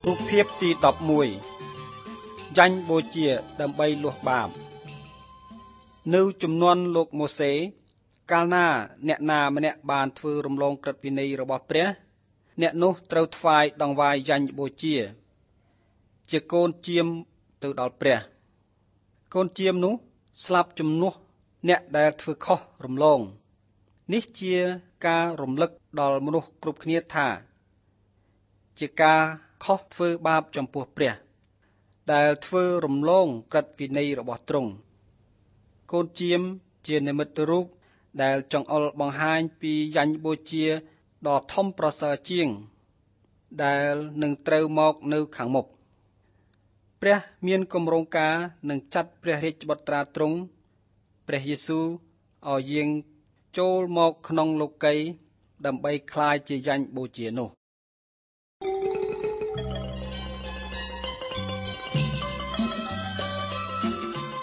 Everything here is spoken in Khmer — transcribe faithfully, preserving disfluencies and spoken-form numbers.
រូបភាពទីដប់មួយយ៉ាញ់បូជាដើម្បីលួសបាបនៅជំនាន់លោកម៉ូសេកាលណាអ្នកណាម្នាក់បានធ្វើរំលងក្រឹតវិន័យរបស់ព្រះអ្នកនោះត្រូវថ្វាយដង្វាយយ៉ាញ់បូជាជាកូនជាមទៅដល់ព្រះកូនជាមនោះស្លាប់ជំនួសអ្នកដែលធ្វើខុសរំលងនេះជាការរំលឹកដល់មនុស្សគ្រប់គ្នាថាជាការខុសធ្វើបាបចំពោះព្រះដែលធ្វើរំលងក្រឹតវិន័យរបស់ទ្រង់កូនជាមជានិមិត្តរូបដែលចង្អុលបង្ហាញពីយ៉ាញ់បូជាដ៏ធំប្រសើរជាងដែលនឹងត្រូវមកនៅខាងមុខព្រះមានគម្រោងការនឹងចាត់ព្រះរាជបុត្រាទ្រង់ព្រះយេស៊ូវឲ្យយាងចូលមកក្នុងលោកីដើម្បីក្លាយជាយ៉ាញ់បូជានោះ